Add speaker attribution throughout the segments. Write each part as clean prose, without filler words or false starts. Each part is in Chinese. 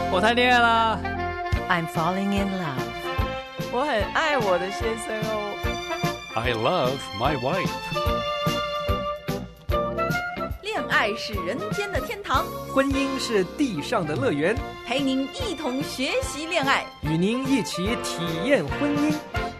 Speaker 1: 我谈恋爱啦。
Speaker 2: I'm falling in love.
Speaker 3: 我很爱我的先生哦。
Speaker 1: I love my wife.
Speaker 4: 恋爱是人间的天堂，
Speaker 5: 婚姻是地上的乐园，
Speaker 4: 陪您一同学习恋爱，
Speaker 5: 与您一起体验婚姻。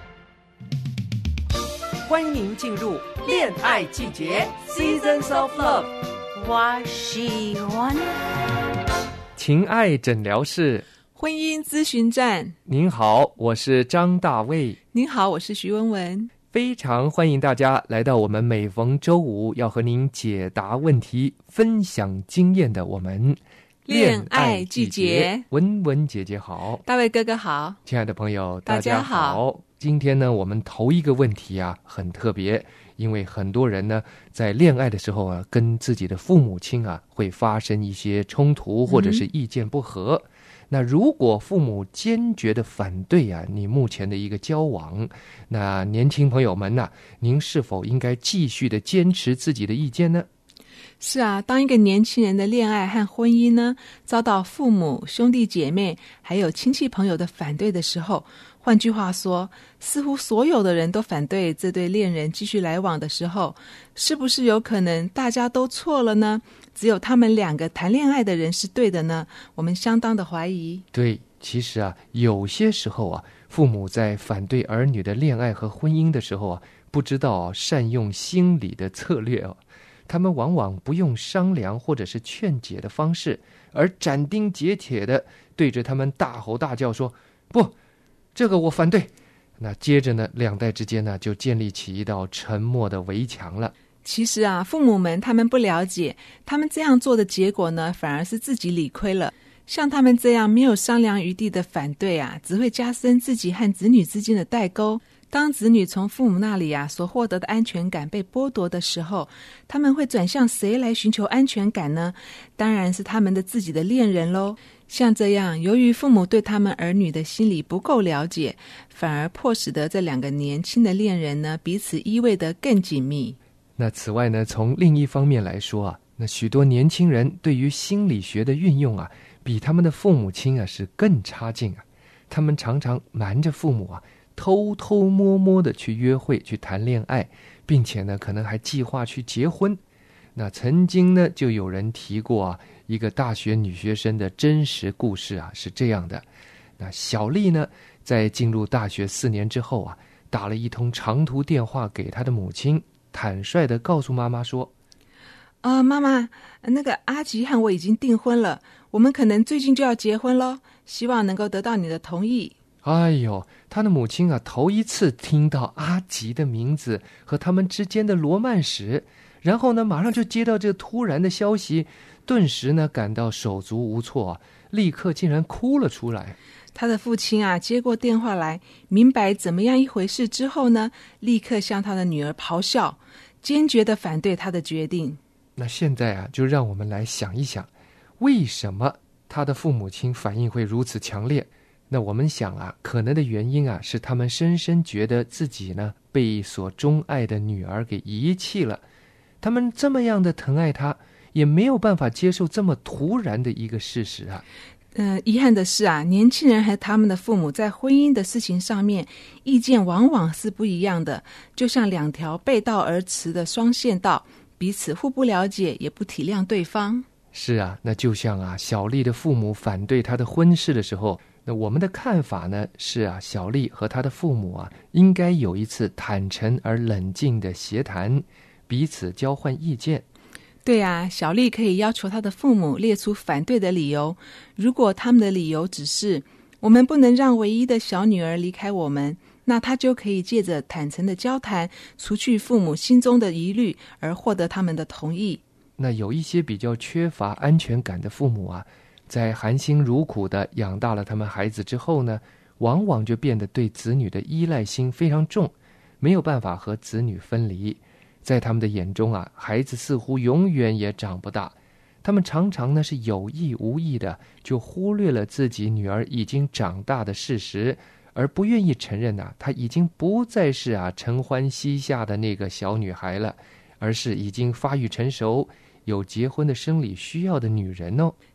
Speaker 5: 欢迎您进入恋爱季节 Seasons of Love。
Speaker 2: 我喜欢。
Speaker 5: 情爱诊疗室，
Speaker 6: 婚姻咨询站。
Speaker 5: 您好，我是张大卫。
Speaker 6: 您好，我是徐文文。
Speaker 5: 非常欢迎大家来到我们每逢周五要和您解答问题、分享经验的我们
Speaker 6: 恋爱季节。
Speaker 5: 文文姐姐好，
Speaker 6: 大卫哥哥好，
Speaker 5: 亲爱的朋友
Speaker 6: 大家
Speaker 5: 好。今天呢，我们头一个问题啊很特别，因为很多人呢在恋爱的时候啊，跟自己的父母亲啊会发生一些冲突或者是意见不合。那如果父母坚决的反对啊你目前的一个交往，那年轻朋友们啊，您是否应该继续的坚持自己的意见呢？
Speaker 6: 是啊，当一个年轻人的恋爱和婚姻呢遭到父母、兄弟姐妹还有亲戚朋友的反对的时候，换句话说，似乎所有的人都反对这对恋人继续来往的时候，是不是有可能大家都错了呢？只有他们两个谈恋爱的人是对的呢？我们相当的怀疑。
Speaker 5: 对，其实啊，有些时候啊，父母在反对儿女的恋爱和婚姻的时候啊，不知道善用心理的策略哦。他们往往不用商量或者是劝解的方式，而斩钉截铁的对着他们大吼大叫说：“不，这个我反对。”那接着呢，两代之间呢就建立起一道沉默的围墙了。
Speaker 6: 其实啊，父母们他们不了解，他们这样做的结果呢，反而是自己理亏了。像他们这样没有商量余地的反对啊，只会加深自己和子女之间的代沟。当子女从父母那里啊所获得的安全感被剥夺的时候，他们会转向谁来寻求安全感呢？当然是他们的自己的恋人咯。像这样，由于父母对他们儿女的心理不够了解，反而迫使得这两个年轻的恋人呢彼此依偎得更紧密。
Speaker 5: 那此外呢，从另一方面来说啊，那许多年轻人对于心理学的运用啊，比他们的父母亲啊是更差劲啊。他们常常瞒着父母啊，偷偷摸摸的去约会、去谈恋爱，并且呢，可能还计划去结婚。那曾经呢，就有人提过啊，一个大学女学生的真实故事啊，是这样的。那小丽呢，在进入大学4年之后啊，打了一通长途电话给她的母亲，坦率地告诉妈妈说：“
Speaker 6: 妈妈，那个阿吉和我已经订婚了，我们可能最近就要结婚咯，希望能够得到你的同意。”
Speaker 5: 哎呦，他的母亲啊，头一次听到阿吉的名字和他们之间的罗曼史，然后呢，马上就接到这突然的消息，顿时呢感到手足无措啊，立刻竟然哭了出来。
Speaker 6: 他的父亲啊接过电话来，明白怎么样一回事之后呢，立刻向他的女儿咆哮，坚决地反对他的决定。
Speaker 5: 那现在啊，就让我们来想一想，为什么他的父母亲反应会如此强烈？那我们想啊，可能的原因啊，是他们深深觉得自己呢被所钟爱的女儿给遗弃了。他们这么样的疼爱她，也没有办法接受这么突然的一个事实啊。
Speaker 6: 遗憾的是啊，年轻人和他们的父母在婚姻的事情上面意见往往是不一样的，就像两条背道而驰的双线道，彼此互不了解，也不体谅对方。
Speaker 5: 是啊，那就像啊，小丽的父母反对她的婚事的时候，那我们的看法呢是啊，小丽和她的父母啊，应该有一次坦诚而冷静的协谈，彼此交换意见。
Speaker 6: 对啊，小丽可以要求她的父母列出反对的理由，如果他们的理由只是我们不能让唯一的小女儿离开我们，那她就可以借着坦诚的交谈，除去父母心中的疑虑，而获得他们的同意。
Speaker 5: 那有一些比较缺乏安全感的父母啊，在含辛茹苦地养大了他们孩子之后呢，往往就变得对子女的依赖心非常重，没有办法和子女分离。在他们的眼中啊，孩子似乎永远也长不大。他们常常呢是有意无意的就忽略了自己女儿已经长大的事实，而不愿意承认啊，她已经不再是啊承欢膝下的那个小女孩了，而是已经发育成熟，有结婚的生理需要的女人哦。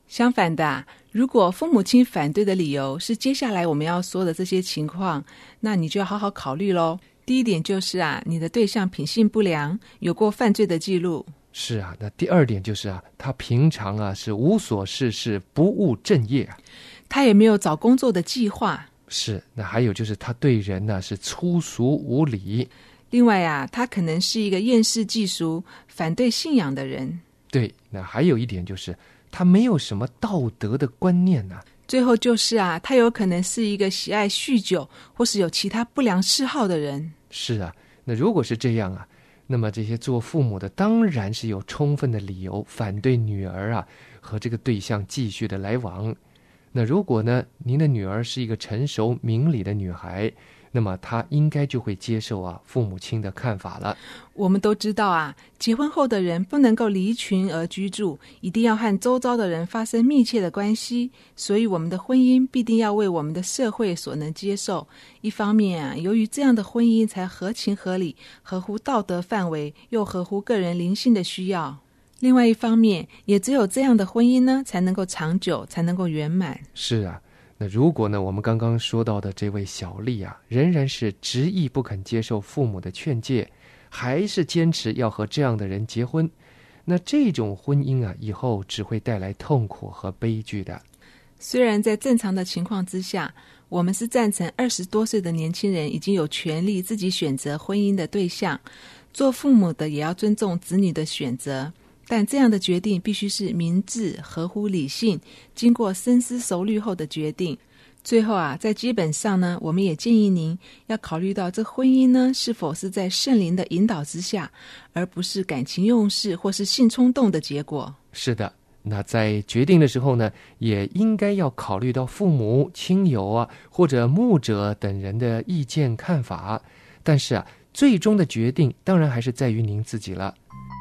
Speaker 6: 相反的，如果父母亲反对的理由是接下来我们要说的这些情况，那你就要好好考虑咯。第一点就是你的对象品性不良，有过犯罪的记录。
Speaker 5: 是啊，那第二点就是他平常是无所事事，不务正业，
Speaker 6: 他也没有找工作的计划。
Speaker 5: 是，那还有就是他对人是粗俗无礼。
Speaker 6: 另外他可能是一个厌世嫉俗、反对信仰的人。
Speaker 5: 对，那还有一点就是他没有什么道德的观念
Speaker 6: 最后就是他有可能是一个喜爱酗酒或是有其他不良嗜好的人。
Speaker 5: 是啊，那如果是这样那么这些做父母的当然是有充分的理由反对女儿和这个对象继续的来往。那如果呢，您的女儿是一个成熟明理的女孩，那么她应该就会接受父母亲的看法了。
Speaker 6: 我们都知道结婚后的人不能够离群而居住，一定要和周遭的人发生密切的关系，所以我们的婚姻必定要为我们的社会所能接受。一方面由于这样的婚姻才合情合理，合乎道德范围，又合乎个人灵性的需要。另外一方面，也只有这样的婚姻呢，才能够长久，才能够圆满。
Speaker 5: 是啊，那如果呢，我们刚刚说到的这位小丽仍然是执意不肯接受父母的劝诫，还是坚持要和这样的人结婚，那这种婚姻以后只会带来痛苦和悲剧的。
Speaker 6: 虽然在正常的情况之下，我们是赞成20多岁的年轻人已经有权利自己选择婚姻的对象，做父母的也要尊重子女的选择，但这样的决定必须是明智、合乎理性，经过深思熟虑后的决定。最后在基本上呢，我们也建议您要考虑到这婚姻呢是否是在圣灵的引导之下，而不是感情用事或是性冲动的结果。
Speaker 5: 是的，那在决定的时候呢，也应该要考虑到父母、亲友或者牧者等人的意见看法，但是最终的决定当然还是在于您自己了。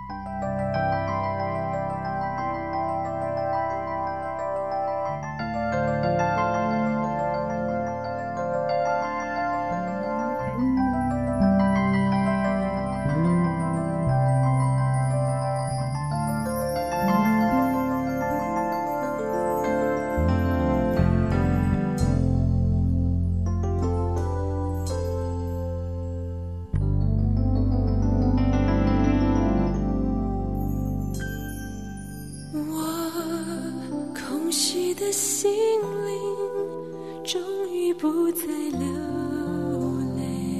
Speaker 7: 不再流泪，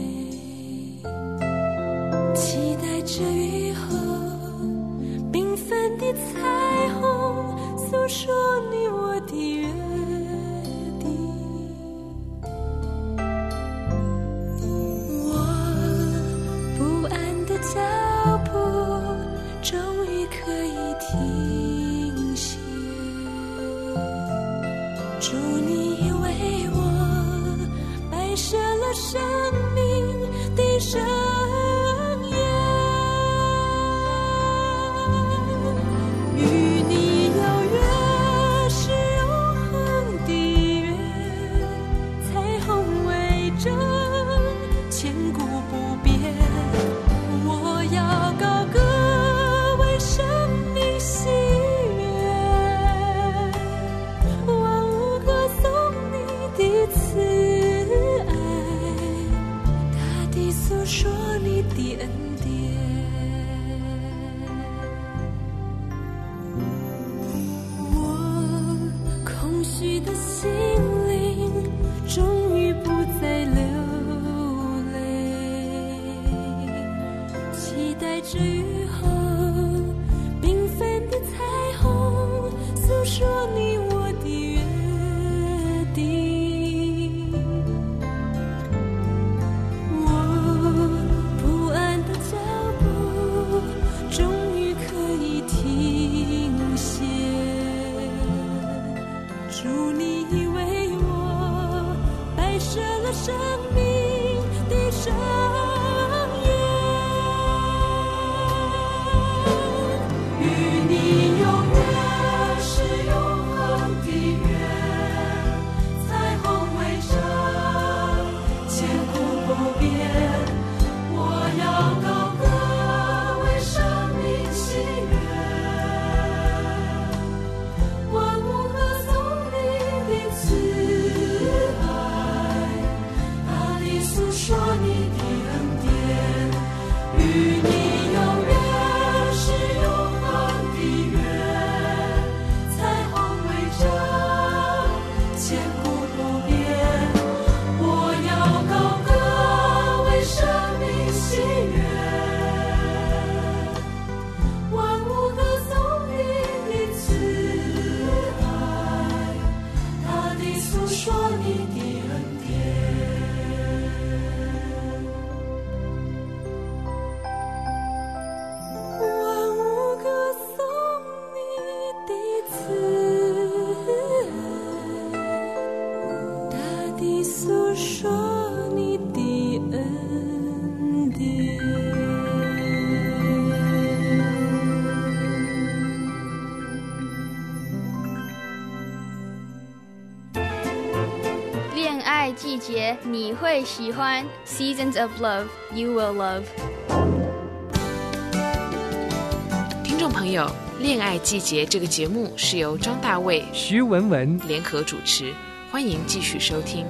Speaker 7: 期待着雨后缤纷的彩虹，诉说你我的约定。我不安的脚步终于可以停歇，祝你为我摆设了生命的盛宴，与你有约是永恒的约，彩虹为证，千古不变。我要高歌为生命喜悦，万物歌颂你的慈爱，大地诉说你的恩典。我空虚的心灵终于不再流泪，期待着雨后缤纷的彩虹，诉说你我的约定。我不安的脚步终于可以停歇，祝你为我摆设了生命的盛宴，与你有约是永恒的约，彩虹为证，千古不变。我要高歌为生命喜悦，万物
Speaker 8: 爱季节你会喜欢 Seasons of Love You Will Love。
Speaker 9: 听众朋友，恋爱季节这个节目是由张大卫、
Speaker 5: 徐文文
Speaker 9: 联合主持，欢迎继续收听。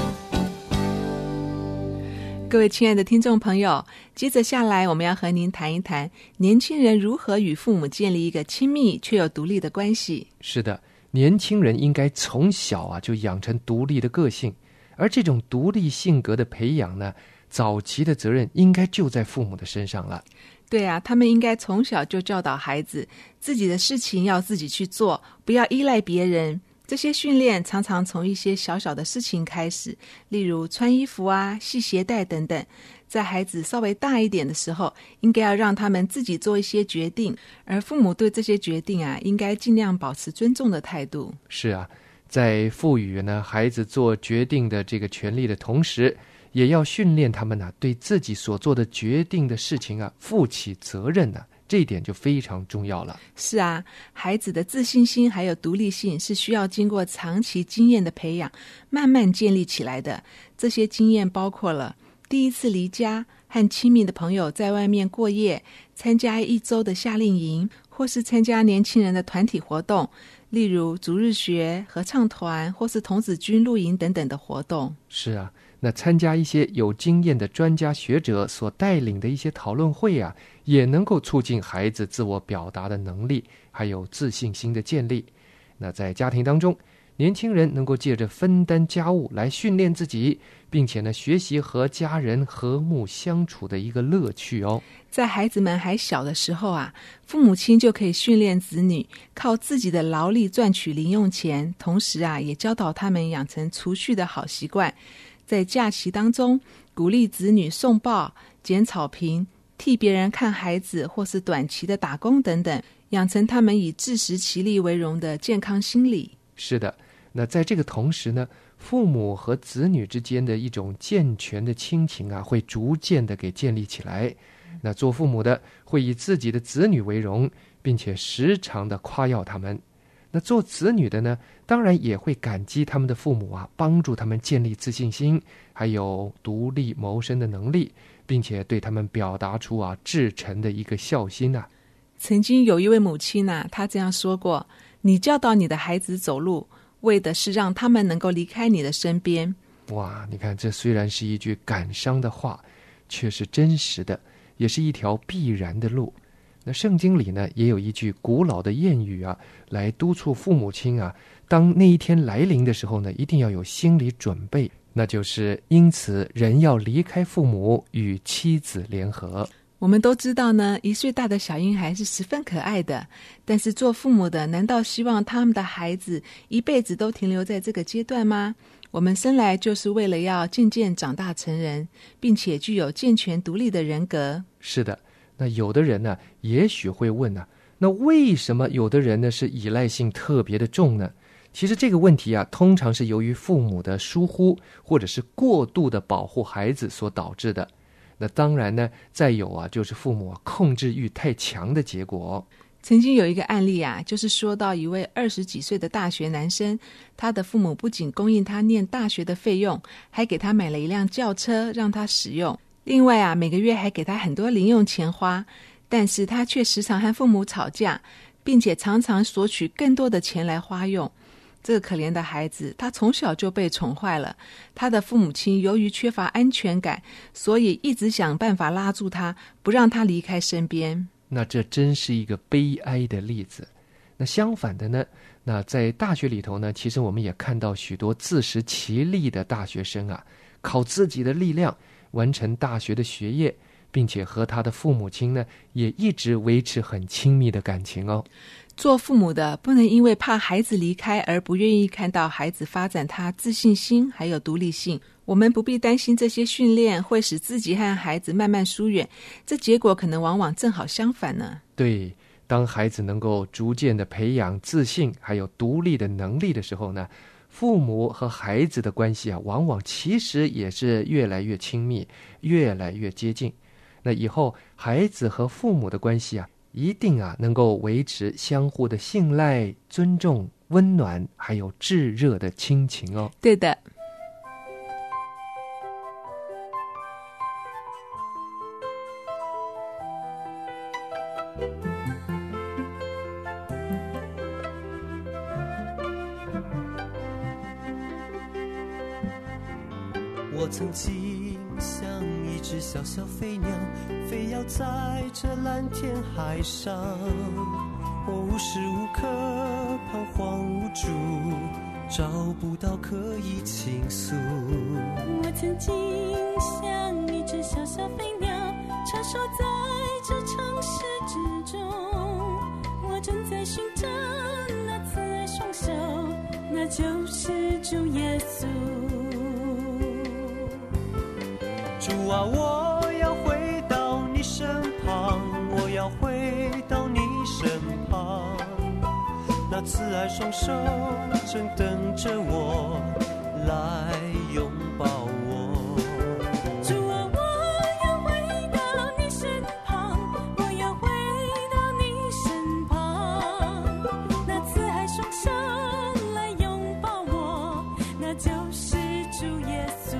Speaker 6: 各位亲爱的听众朋友，接着下来我们要和您谈一谈年轻人如何与父母建立一个亲密却又独立的关系。
Speaker 5: 是的，年轻人应该从小就养成独立的个性，而这种独立性格的培养呢，早期的责任应该就在父母的身上了。
Speaker 6: 对啊，他们应该从小就教导孩子，自己的事情要自己去做，不要依赖别人。这些训练常常从一些小小的事情开始，例如穿衣服啊、系鞋带等等。在孩子稍微大一点的时候，应该要让他们自己做一些决定，而父母对这些决定应该尽量保持尊重的态度。
Speaker 5: 是啊，在赋予孩子做决定的这个权利的同时，也要训练他们对自己所做的决定的事情负起责任这一点就非常重要了。
Speaker 6: 是啊，孩子的自信心还有独立性是需要经过长期经验的培养，慢慢建立起来的。这些经验包括了第一次离家，和亲密的朋友在外面过夜，参加1周的夏令营，或是参加年轻人的团体活动，例如主日学、合唱团或是童子军露营等等的活动。
Speaker 5: 是啊，那参加一些有经验的专家学者所带领的一些讨论会也能够促进孩子自我表达的能力，还有自信心的建立。那在家庭当中，年轻人能够借着分担家务来训练自己，并且学习和家人和睦相处的一个乐趣哦。
Speaker 6: 在孩子们还小的时候父母亲就可以训练子女靠自己的劳力赚取零用钱，同时也教导他们养成储蓄的好习惯。在假期当中，鼓励子女送报、捡草坪、替别人看孩子，或是短期的打工等等，养成他们以自食其力为荣的健康心理。
Speaker 5: 是的，那在这个同时呢，父母和子女之间的一种健全的亲情会逐渐的给建立起来。那做父母的会以自己的子女为荣，并且时常的夸耀他们。那做子女的呢，当然也会感激他们的父母帮助他们建立自信心，还有独立谋生的能力，并且对他们表达出至诚的一个孝心
Speaker 6: 曾经有一位母亲她这样说过：你教导你的孩子走路，为的是让他们能够离开你的身边。
Speaker 5: 哇，你看，这虽然是一句感伤的话，却是真实的，也是一条必然的路。那圣经里呢，也有一句古老的谚语来督促父母亲当那一天来临的时候呢，一定要有心理准备，那就是因此人要离开父母，与妻子联合。
Speaker 6: 我们都知道呢，1岁大的小婴孩是十分可爱的，但是做父母的难道希望他们的孩子一辈子都停留在这个阶段吗？我们生来就是为了要渐渐长大成人，并且具有健全独立的人格。
Speaker 5: 是的，那有的人呢，也许会问那为什么有的人呢是依赖性特别的重呢？其实这个问题通常是由于父母的疏忽或者是过度的保护孩子所导致的。那当然呢，再有就是父母控制欲太强的结果。
Speaker 6: 曾经有一个案例就是说到一位20几岁的大学男生，他的父母不仅供应他念大学的费用，还给他买了一辆轿车让他使用，另外每个月还给他很多零用钱花，但是他却时常和父母吵架，并且常常索取更多的钱来花用。这个可怜的孩子，他从小就被宠坏了，他的父母亲由于缺乏安全感，所以一直想办法拉住他，不让他离开身边。
Speaker 5: 那这真是一个悲哀的例子。那相反的呢，那在大学里头呢，其实我们也看到许多自食其力的大学生靠自己的力量完成大学的学业，并且和他的父母亲呢也一直维持很亲密的感情哦。
Speaker 6: 做父母的不能因为怕孩子离开而不愿意看到孩子发展他自信心还有独立性。我们不必担心这些训练会使自己和孩子慢慢疏远，这结果可能往往正好相反呢。
Speaker 5: 对，当孩子能够逐渐的培养自信还有独立的能力的时候呢，父母和孩子的关系往往其实也是越来越亲密，越来越接近。那以后孩子和父母的关系一定能够维持相互的信赖、尊重、温暖还有炙热的亲情哦。
Speaker 6: 对的。
Speaker 10: 我曾经像一只小小飞鸟，飞要在这蓝天海上，我无时无刻彷徨无助，找不到可以倾诉。
Speaker 7: 我曾经像一只小小飞鸟，穿梭在这城市之中，我正在寻找那慈爱双手，那就是主耶稣。
Speaker 10: 主啊，我要回到你身旁，我要回到你身旁，那慈爱双手正等着我来拥抱我。
Speaker 7: 主啊，我要回到你身旁，我要回到你身旁，那慈爱双手来拥抱我，那就是主耶稣。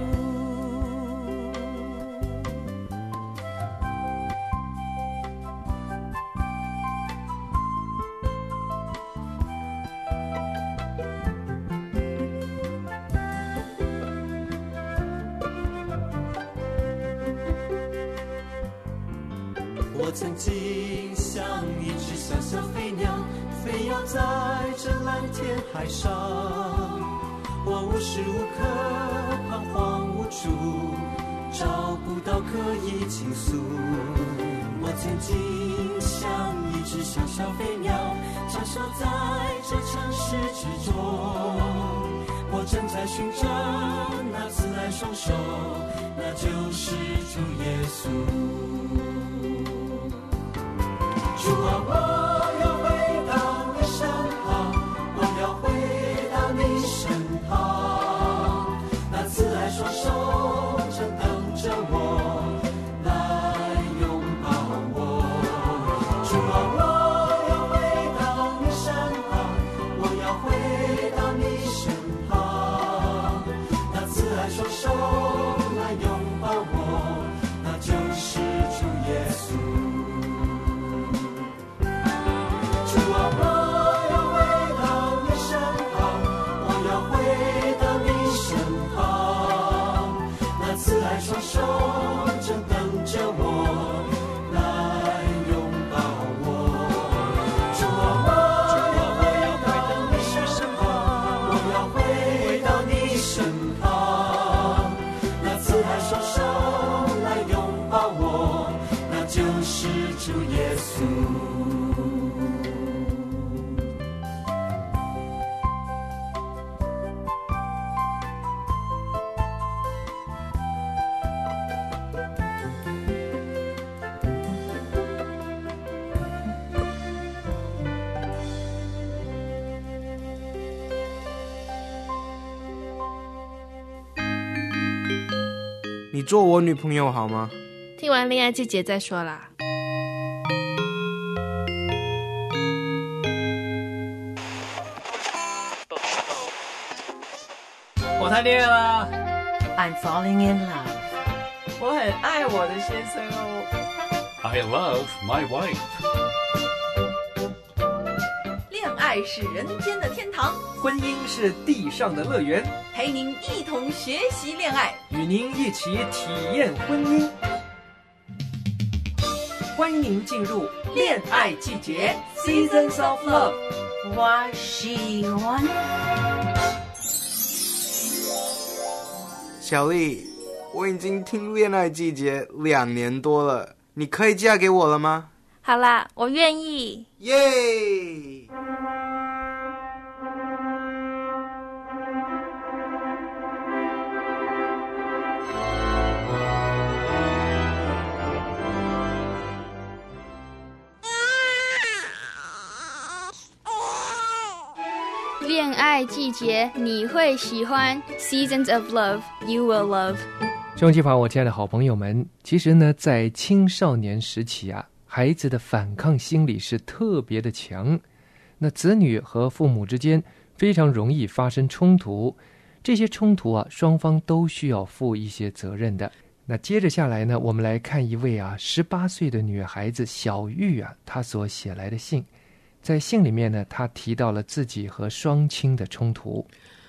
Speaker 10: 我曾经像一只小小飞鸟，飞要在这蓝天海上，我无时无刻彷徨无助，找不到可以倾诉。我曾经像一只小小飞鸟，穿梭在这城市之中，我正在寻找那慈爱双手，那就是主耶稣。主啊，我要回到你身旁，我要回到你身旁，那慈爱双手正等着我来拥抱我。主啊，我要回到你身旁，我要回到你身旁，那慈爱双手来拥抱我，那就是主耶稣。双手正等着我来拥抱我。主啊，我要回到你身旁，我要回到你身旁，那慈爱双手来拥抱我，那就是主耶稣。
Speaker 11: 你做我女朋友好吗？
Speaker 9: 听完恋爱季节再说啦。
Speaker 1: 我谈恋爱啦
Speaker 2: I'm falling in love.
Speaker 3: 我很爱我的先生哦。
Speaker 1: I love my wife.
Speaker 4: 恋爱是人间的天堂，
Speaker 5: 婚姻是地上的乐园，
Speaker 4: 陪您一同学习恋爱，
Speaker 5: 与您一起体验婚姻。欢迎进入恋爱季节 Seasons of Love。
Speaker 2: 我喜欢。
Speaker 11: 小丽，我已经听恋爱季节2年多了，你可以嫁给我了吗？
Speaker 8: 好啦，我愿意。
Speaker 11: 耶！
Speaker 8: 恋爱季节你会喜欢 Seasons of Love You will love。
Speaker 5: 兄弟我亲爱的好朋友们，其实呢在青少年时期啊，孩子的反抗心理是特别的强，那子女和父母之间非常容易发生冲突，这些冲突啊双方都需要负一些责任的。那接着下来呢，我们来看一位18岁的女孩子小玉她所写来的信。在信里面呢，她提到了自己和双亲的冲突。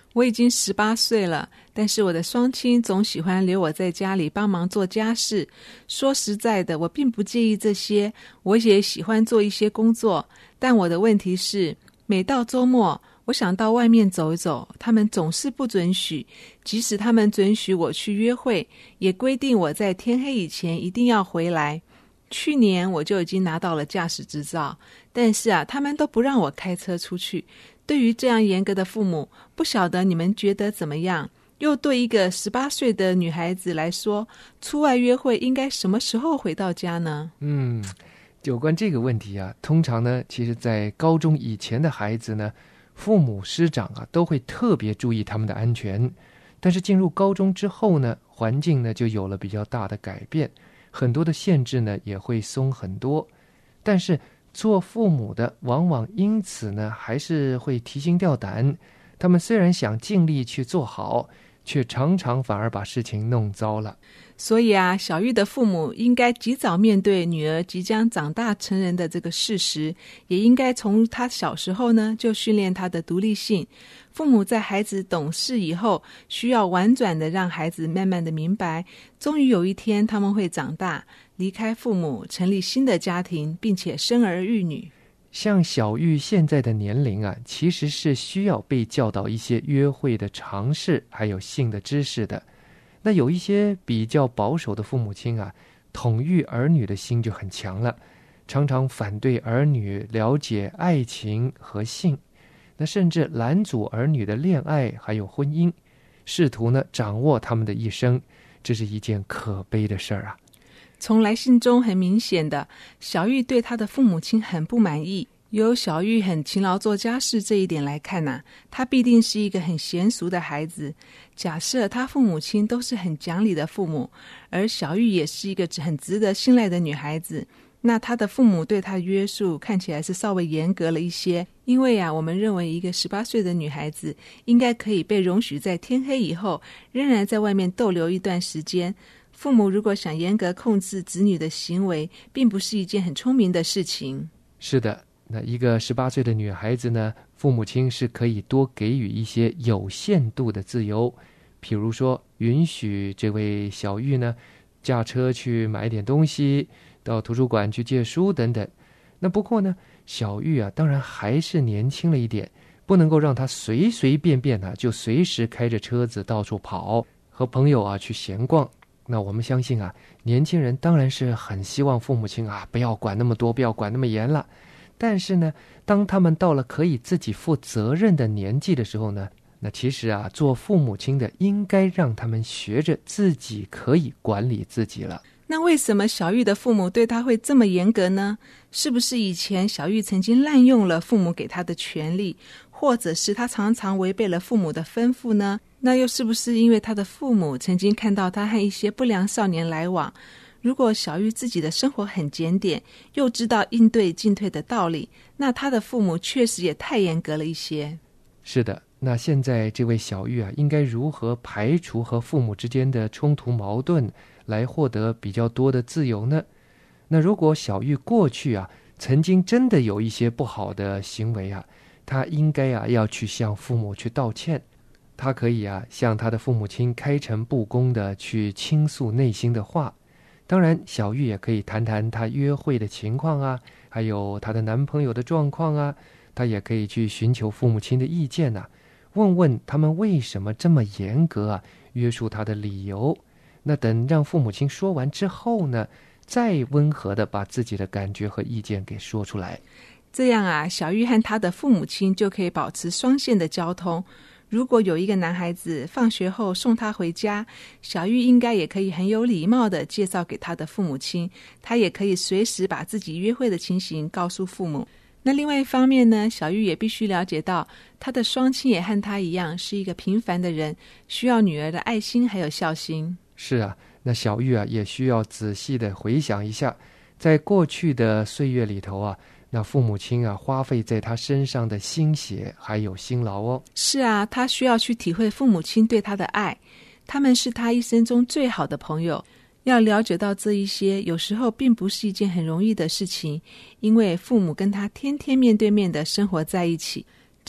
Speaker 6: 我已经18岁了，但是我的双亲总喜欢留我在家里帮忙做家事。说实在的，我并不介意这些，我也喜欢做一些工作。但我的问题是，每到周末，我想到外面走一走，他们总是不准许。即使他们准许我去约会，也规定我在天黑以前一定要回来。去年我就已经拿到了驾驶执照，但是他们都不让我开车出去。对于这样严格的父母，不晓得你们觉得怎么样？又对一个18岁的女孩子来说，出外约会应该什么时候回到家呢？
Speaker 5: 有关这个问题啊，通常呢，其实在高中以前的孩子呢，父母师长都会特别注意他们的安全。但是进入高中之后呢，环境呢就有了比较大的改变，很多的限制呢也会松很多。但是做父母的往往因此呢还是会提心吊胆，他们虽然想尽力去做好，却常常反而把事情弄糟了。
Speaker 6: 所以小玉的父母应该及早面对女儿即将长大成人的这个事实，也应该从她小时候呢就训练她的独立性。父母在孩子懂事以后，需要婉转的让孩子慢慢的明白，终于有一天他们会长大，离开父母，成立新的家庭，并且生儿育女。
Speaker 5: 像小玉现在的年龄其实是需要被教导一些约会的常识，还有性的知识的。那有一些比较保守的父母亲统御儿女的心就很强了，常常反对儿女了解爱情和性，那甚至拦阻儿女的恋爱还有婚姻，试图呢掌握他们的一生，这是一件可悲的事儿
Speaker 6: 从来信中很明显的，小玉对她的父母亲很不满意。由小玉很勤劳做家事这一点来看她必定是一个很娴熟的孩子。假设她父母亲都是很讲理的父母，而小玉也是一个很值得信赖的女孩子，那她的父母对她的约束看起来是稍微严格了一些。因为我们认为一个18岁的女孩子应该可以被容许在天黑以后仍然在外面逗留一段时间。父母如果想严格控制子女的行为，并不是一件很聪明的事情。
Speaker 5: 是的，那一个18岁的女孩子呢，父母亲是可以多给予一些有限度的自由，比如说允许这位小玉呢驾车去买点东西，到图书馆去借书等等。那不过呢，小玉当然还是年轻了一点，不能够让她随随便便就随时开着车子到处跑，和朋友去闲逛。那我们相信年轻人当然是很希望父母亲不要管那么多，不要管那么严了。但是呢，当他们到了可以自己负责任的年纪的时候呢，那其实做父母亲的应该让他们学着自己可以管理自己了。
Speaker 6: 那为什么小玉的父母对她会这么严格呢？是不是以前小玉曾经滥用了父母给她的权利，或者是她常常违背了父母的吩咐呢？那又是不是因为她的父母曾经看到她和一些不良少年来往？如果小玉自己的生活很检点，又知道应对进退的道理，那她的父母确实也太严格了一些。
Speaker 5: 是的，那现在这位小玉应该如何排除和父母之间的冲突矛盾，来获得比较多的自由呢？那如果小玉过去曾经真的有一些不好的行为她应该要去向父母去道歉。她可以向她的父母亲开诚布公的去倾诉内心的话。当然小玉也可以谈谈她约会的情况还有她的男朋友的状况她也可以去寻求父母亲的意见问问他们为什么这么严格约束她的理由。那等让父母亲说完之后呢，再温和的把自己的感觉和意见给说出来。
Speaker 6: 这样小玉和她的父母亲就可以保持双线的交通。如果有一个男孩子放学后送她回家，小玉应该也可以很有礼貌地介绍给她的父母亲，她也可以随时把自己约会的情形告诉父母。那另外一方面呢，小玉也必须了解到，她的双亲也和她一样是一个平凡的人，需要女儿的爱心还有孝心。
Speaker 5: 是那小玉也需要仔细的回想一下，在过去的岁月里头那父母亲花费在他身上的心血还有辛劳哦。
Speaker 6: 是他需要去体会父母亲对他的爱，他们是他一生中最好的朋友。要了解到这一些，有时候并不是一件很容易的事情，因为父母跟他天天面对面的生活在一起，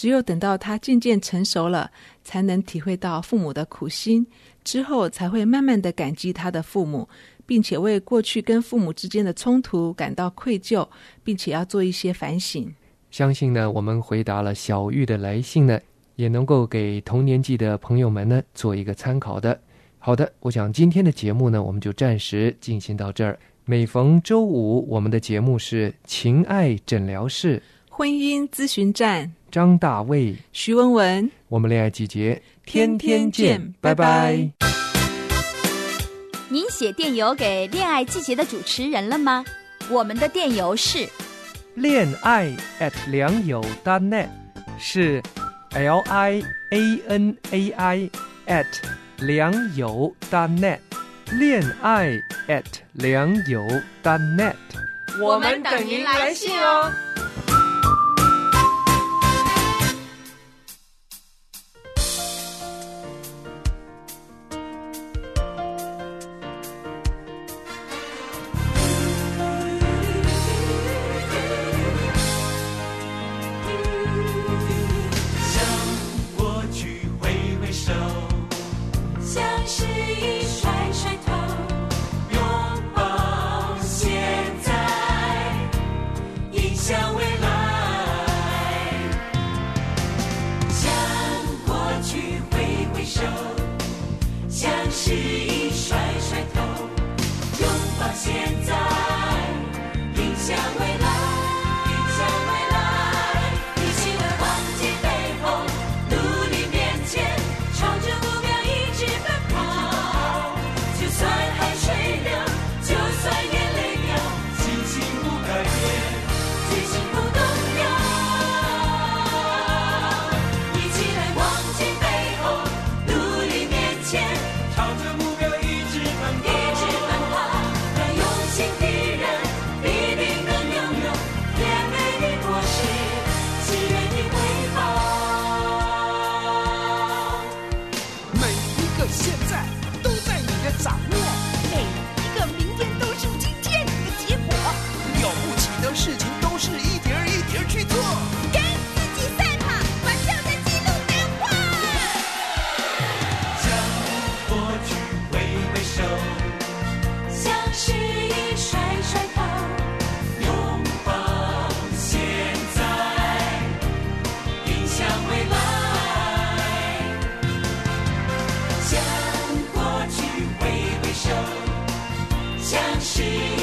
Speaker 6: 只有等到他渐渐成熟了，才能体会到父母的苦心，之后才会慢慢的感激他的父母，并且为过去跟父母之间的冲突感到愧疚，并且要做一些反省。
Speaker 5: 相信呢，我们回答了小玉的来信呢，也能够给同年纪的朋友们呢做一个参考的。好的，我想今天的节目呢，我们就暂时进行到这儿。每逢周五，我们的节目是情爱诊疗室、
Speaker 6: 婚姻咨询站，
Speaker 5: 张大卫、
Speaker 6: 徐文文，
Speaker 5: 我们恋爱季节天天见，拜拜。
Speaker 12: 您写电邮给恋爱季节的主持人了吗？我们的电邮是
Speaker 5: 恋爱良友.net， 是 LIANAI良友.net， 恋爱良友.net，
Speaker 3: 我们等您来信哦。
Speaker 10: 向过去挥挥手，向